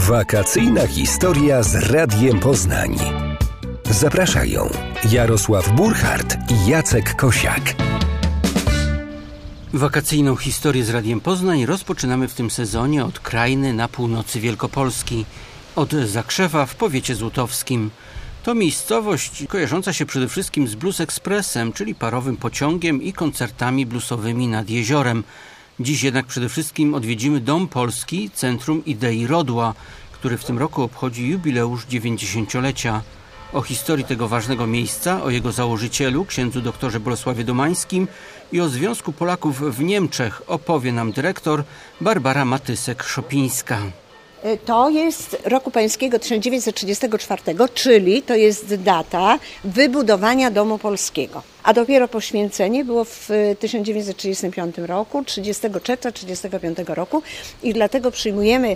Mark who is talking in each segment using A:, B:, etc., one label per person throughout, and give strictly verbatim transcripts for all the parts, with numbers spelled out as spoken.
A: Wakacyjna historia z Radiem Poznań. Zapraszają Jarosław Burchard i Jacek Kosiak.
B: Wakacyjną historię z Radiem Poznań rozpoczynamy w tym sezonie od Krajny na północy Wielkopolski, od Zakrzewa w powiecie złotowskim. To miejscowość kojarząca się przede wszystkim z Blues Expressem, czyli parowym pociągiem i koncertami bluesowymi nad jeziorem. Dziś jednak przede wszystkim odwiedzimy Dom Polski, Centrum Idei Rodła, który w tym roku obchodzi jubileusz dziewięćdziesięciolecia. O historii tego ważnego miejsca, o jego założycielu, księdzu doktorze Bolesławie Domańskim i o Związku Polaków w Niemczech opowie nam dyrektor Barbara Matysek-Szopińska.
C: To jest roku pańskiego tysiąc dziewięćset trzydziestego czwartego, czyli to jest data wybudowania Domu Polskiego. A dopiero poświęcenie było w tysiąc dziewięćset trzydziestym piątym roku, trzydziestego czerwca tysiąc dziewięćset trzydziestego piątego roku i dlatego przyjmujemy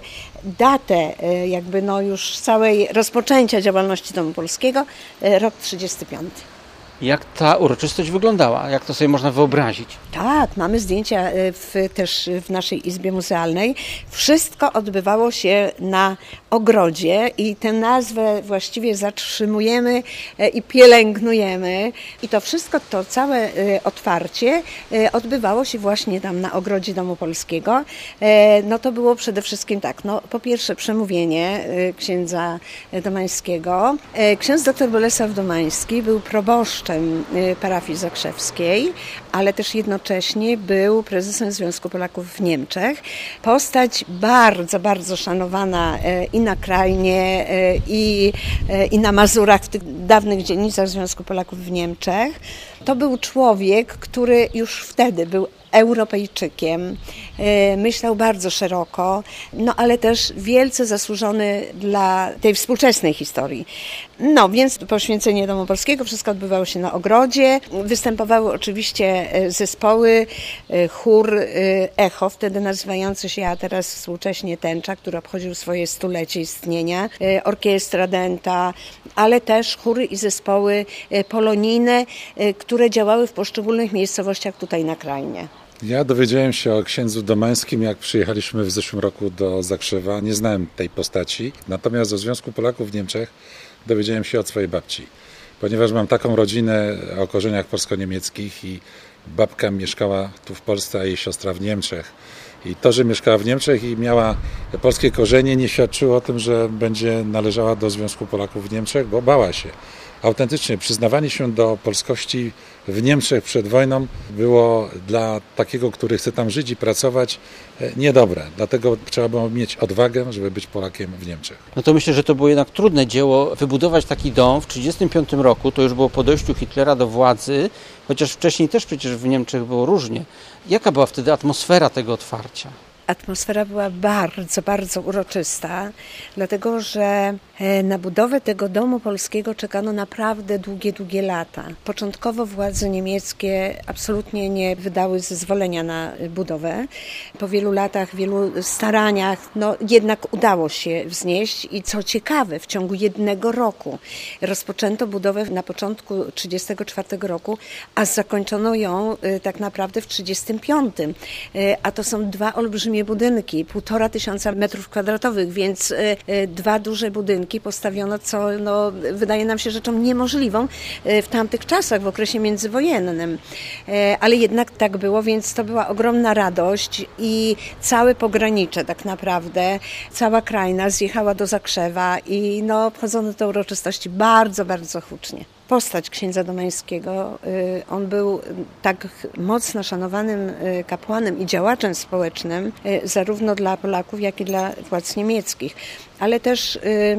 C: datę jakby no już całej rozpoczęcia działalności Domu Polskiego, rok trzydziesty piąty.
B: Jak ta uroczystość wyglądała? Jak to sobie można wyobrazić?
C: Tak, mamy zdjęcia w, też w naszej izbie muzealnej. Wszystko odbywało się na ogrodzie i tę nazwę właściwie zatrzymujemy i pielęgnujemy. I to wszystko, to całe otwarcie odbywało się właśnie tam na ogrodzie Domu Polskiego. No to było przede wszystkim tak, no po pierwsze przemówienie księdza Domańskiego. Ksiądz dr Bolesław Domański był proboszczem parafii zakrzewskiej, ale też jednocześnie był prezesem Związku Polaków w Niemczech. Postać bardzo, bardzo szanowana i na Krajnie, i, i na Mazurach, w tych dawnych dzielnicach Związku Polaków w Niemczech. To był człowiek, który już wtedy był Europejczykiem, myślał bardzo szeroko, no ale też wielce zasłużony dla tej współczesnej historii. No więc poświęcenie Domu Polskiego, wszystko odbywało się na ogrodzie, występowały oczywiście zespoły, chór Echo, wtedy nazywający się, a teraz współcześnie Tęcza, który obchodził swoje stulecie istnienia, orkiestra Dęta, ale też chóry i zespoły polonijne, które działały w poszczególnych miejscowościach tutaj na Krajnie.
D: Ja dowiedziałem się o księdzu Domańskim, jak przyjechaliśmy w zeszłym roku do Zakrzewa. Nie znałem tej postaci, natomiast o Związku Polaków w Niemczech dowiedziałem się od swojej babci. Ponieważ mam taką rodzinę o korzeniach polsko-niemieckich i babka mieszkała tu w Polsce, a jej siostra w Niemczech. I to, że mieszkała w Niemczech i miała polskie korzenie, nie świadczyło o tym, że będzie należała do Związku Polaków w Niemczech, bo bała się. Autentycznie przyznawanie się do polskości w Niemczech przed wojną było dla takiego, który chce tam żyć i pracować, niedobre. Dlatego trzeba było mieć odwagę, żeby być Polakiem w Niemczech.
B: No to myślę, że to było jednak trudne dzieło wybudować taki dom w tysiąc dziewięćset trzydziestym piątym roku. To już było po dojściu Hitlera do władzy, chociaż wcześniej też przecież w Niemczech było różnie. Jaka była wtedy atmosfera tego otwarcia?
C: Atmosfera była bardzo, bardzo uroczysta, dlatego że na budowę tego Domu Polskiego czekano naprawdę długie, długie lata. Początkowo władze niemieckie absolutnie nie wydały zezwolenia na budowę. Po wielu latach, wielu staraniach, no jednak udało się wznieść i co ciekawe, w ciągu jednego roku rozpoczęto budowę na początku tysiąc dziewięćset trzydziestego czwartego roku, a zakończono ją tak naprawdę w tysiąc dziewięćset trzydziestym piątym. A to są dwa olbrzymie budynki, półtora tysiąca metrów kwadratowych, więc y, y, dwa duże budynki postawiono, co no, wydaje nam się rzeczą niemożliwą y, w tamtych czasach, w okresie międzywojennym. Y, ale jednak tak było, więc to była ogromna radość i całe pogranicze tak naprawdę, cała Krajna zjechała do Zakrzewa i no, obchodzono te uroczystości bardzo, bardzo hucznie. Postać księdza Domańskiego, on był tak mocno szanowanym kapłanem i działaczem społecznym, zarówno dla Polaków, jak i dla władz niemieckich. Ale też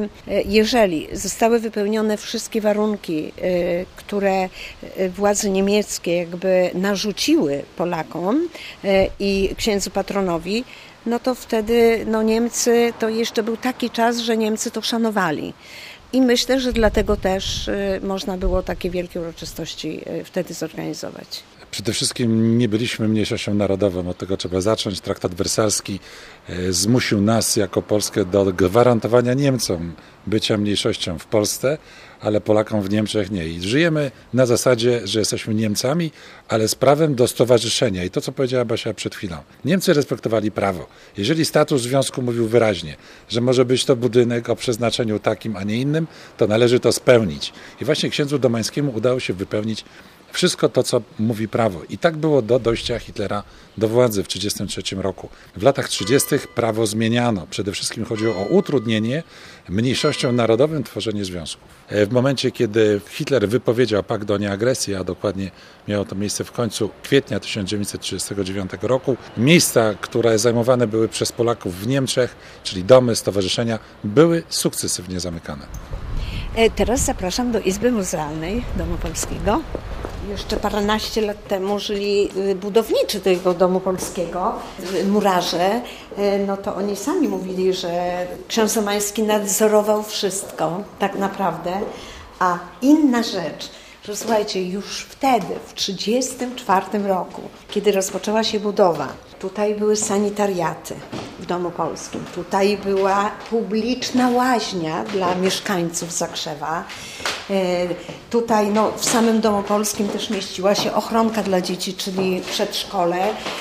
C: jeżeli zostały wypełnione wszystkie warunki, które władze niemieckie jakby narzuciły Polakom i księdzu patronowi, no to wtedy no Niemcy, to jeszcze był taki czas, że Niemcy to szanowali. I myślę, że dlatego też można było takie wielkie uroczystości wtedy zorganizować.
D: Przede wszystkim nie byliśmy mniejszością narodową, od tego trzeba zacząć. Traktat wersalski zmusił nas jako Polskę do gwarantowania Niemcom bycia mniejszością w Polsce, ale Polakom w Niemczech nie. I żyjemy na zasadzie, że jesteśmy Niemcami, ale z prawem do stowarzyszenia. I to, co powiedziała Basia przed chwilą. Niemcy respektowali prawo. Jeżeli status związku mówił wyraźnie, że może być to budynek o przeznaczeniu takim, a nie innym, to należy to spełnić. I właśnie księdzu Domańskiemu udało się wypełnić wszystko to, co mówi prawo. I tak było do dojścia Hitlera do władzy w tysiąc dziewięćset trzydziestym trzecim roku. W latach trzydziestych prawo zmieniano. Przede wszystkim chodziło o utrudnienie mniejszościom narodowym tworzenie związków. W momencie, kiedy Hitler wypowiedział pakt o nieagresji, a dokładnie miało to miejsce w końcu kwietnia tysiąc dziewięćset trzydziestego dziewiątego roku, miejsca, które zajmowane były przez Polaków w Niemczech, czyli domy, stowarzyszenia, były sukcesywnie zamykane.
C: Teraz zapraszam do Izby Muzealnej Domu Polskiego. Jeszcze paręnaście lat temu żyli budowniczy tego Domu Polskiego, murarze, no to oni sami mówili, że ksiądz Domański nadzorował wszystko tak naprawdę, a inna rzecz, że słuchajcie, już wtedy, w tysiąc dziewięćset trzydziestym czwartym roku, kiedy rozpoczęła się budowa, tutaj były sanitariaty w Domu Polskim, tutaj była publiczna łaźnia dla mieszkańców Zakrzewa. Tutaj no, w samym Domu Polskim też mieściła się ochronka dla dzieci, czyli przedszkole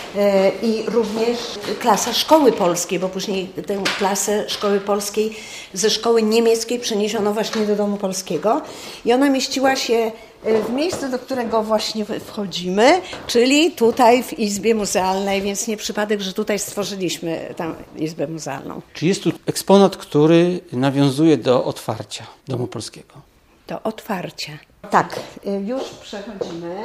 C: i również klasa szkoły polskiej, bo później tę klasę szkoły polskiej ze szkoły niemieckiej przeniesiono właśnie do Domu Polskiego i ona mieściła się w miejscu, do którego właśnie wchodzimy, czyli tutaj w Izbie Muzealnej, więc nie przypadek, że tutaj stworzyliśmy tę Izbę Muzealną.
B: Czy jest tu eksponat, który nawiązuje do otwarcia Domu Polskiego?
C: Do otwarcia. Tak, już przechodzimy.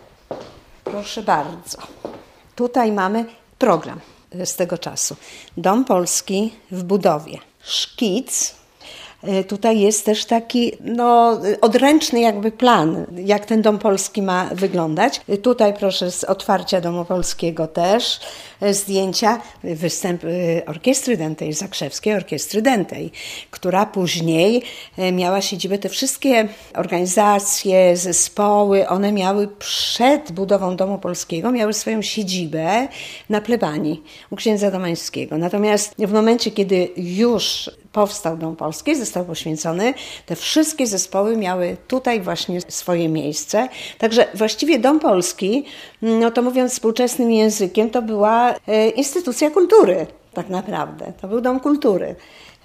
C: Proszę bardzo. Tutaj mamy program z tego czasu. Dom Polski w budowie. Szkic. Tutaj jest też taki no, odręczny jakby plan, jak ten Dom Polski ma wyglądać. Tutaj proszę z otwarcia Domu Polskiego też zdjęcia, występ Orkiestry Dętej, Zakrzewskiej Orkiestry Dętej, która później miała siedzibę. Te wszystkie organizacje, zespoły, one miały przed budową Domu Polskiego, miały swoją siedzibę na plebanii u księdza Domańskiego. Natomiast w momencie, kiedy już powstał Dom Polski, został poświęcony, te wszystkie zespoły miały tutaj właśnie swoje miejsce. Także właściwie Dom Polski, no to mówiąc współczesnym językiem, to była instytucja kultury tak naprawdę. To był Dom Kultury.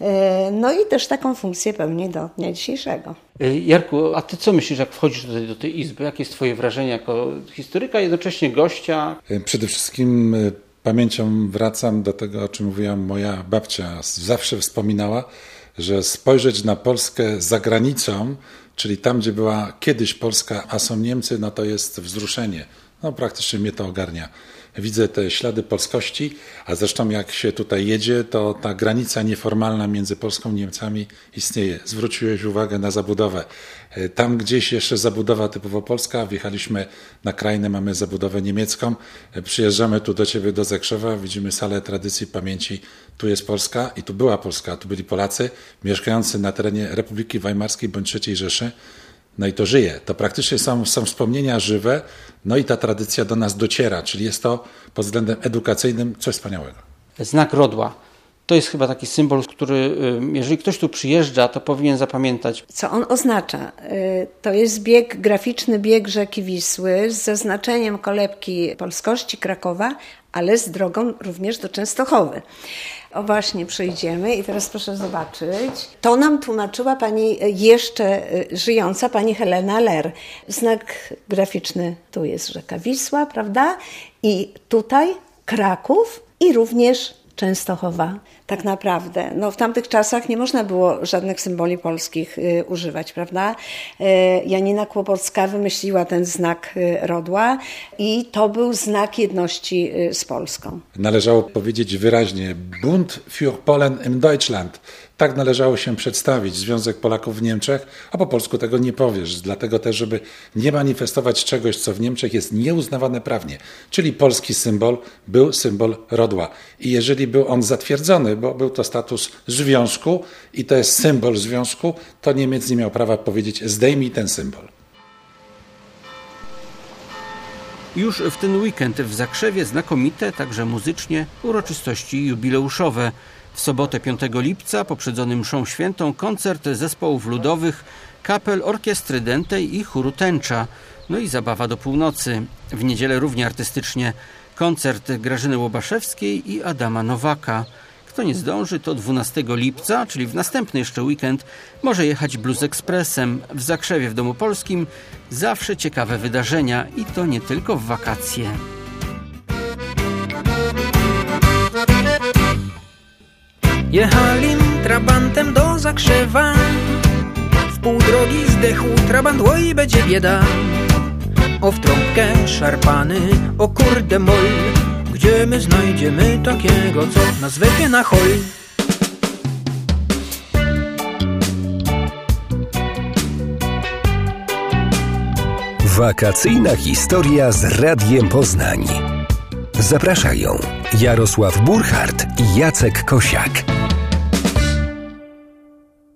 C: No i też taką funkcję pełni do dnia dzisiejszego.
B: Jarku, a ty co myślisz, jak wchodzisz tutaj do tej izby? Jakie jest twoje wrażenie jako historyka, jednocześnie gościa?
D: Przede wszystkim pamięcią wracam do tego, o czym mówiła moja babcia. Zawsze wspominała, że spojrzeć na Polskę za granicą, czyli tam, gdzie była kiedyś Polska, a są Niemcy, no to jest wzruszenie. No praktycznie mnie to ogarnia. Widzę te ślady polskości, a zresztą jak się tutaj jedzie, to ta granica nieformalna między Polską i Niemcami istnieje. Zwróciłeś uwagę na zabudowę. Tam gdzieś jeszcze zabudowa typowo polska, wjechaliśmy na krainę, mamy zabudowę niemiecką, przyjeżdżamy tu do ciebie do Zakrzewa, widzimy salę tradycji pamięci, tu jest Polska i tu była Polska, tu byli Polacy mieszkający na terenie Republiki Weimarskiej bądź trzeciej Rzeszy. No i to żyje. To praktycznie są, są wspomnienia żywe, no i ta tradycja do nas dociera, czyli jest to pod względem edukacyjnym coś wspaniałego.
B: Znak Rodła. To jest chyba taki symbol, który jeżeli ktoś tu przyjeżdża, to powinien zapamiętać.
C: Co on oznacza? To jest bieg, graficzny bieg rzeki Wisły z zaznaczeniem kolebki polskości Krakowa, ale z drogą również do Częstochowy. O właśnie, przejdziemy i teraz proszę zobaczyć. To nam tłumaczyła pani jeszcze żyjąca, pani Helena Ler. Znak graficzny, tu jest rzeka Wisła, prawda? I tutaj Kraków i również Częstochowa. Tak naprawdę. No, w tamtych czasach nie można było żadnych symboli polskich y, używać, prawda? Y, Janina Kłopoцka wymyśliła ten znak y, Rodła i to był znak jedności y, z Polską.
D: Należało powiedzieć wyraźnie Bund für Polen im Deutschland. Tak należało się przedstawić Związek Polaków w Niemczech, a po polsku tego nie powiesz. Dlatego też, żeby nie manifestować czegoś, co w Niemczech jest nieuznawane prawnie. Czyli polski symbol był symbol Rodła. I jeżeli był on zatwierdzony, bo był to status związku i to jest symbol związku, to Niemiec nie miał prawa powiedzieć zdejmij ten symbol.
B: Już w ten weekend w Zakrzewie znakomite, także muzycznie, uroczystości jubileuszowe. W sobotę piątego lipca, poprzedzony mszą świętą, koncert zespołów ludowych, kapel, orkiestry dętej i chóru tęcza. No i zabawa do północy. W niedzielę równie artystycznie koncert Grażyny Łobaszewskiej i Adama Nowaka. Kto nie zdąży, to dwunastego lipca, czyli w następny jeszcze weekend, może jechać Blues Expressem. W Zakrzewie w Domu Polskim zawsze ciekawe wydarzenia i to nie tylko w wakacje.
E: Jechalim trabantem do Zakrzewa, w pół drogi zdechł trabant, oj będzie bieda. O w trąbkę szarpany, o kurde mol, gdzie my znajdziemy takiego, co nas wepie na hol?
A: Wakacyjna historia z Radiem Poznań. Zapraszają Jarosław Burchard i Jacek Kosiak.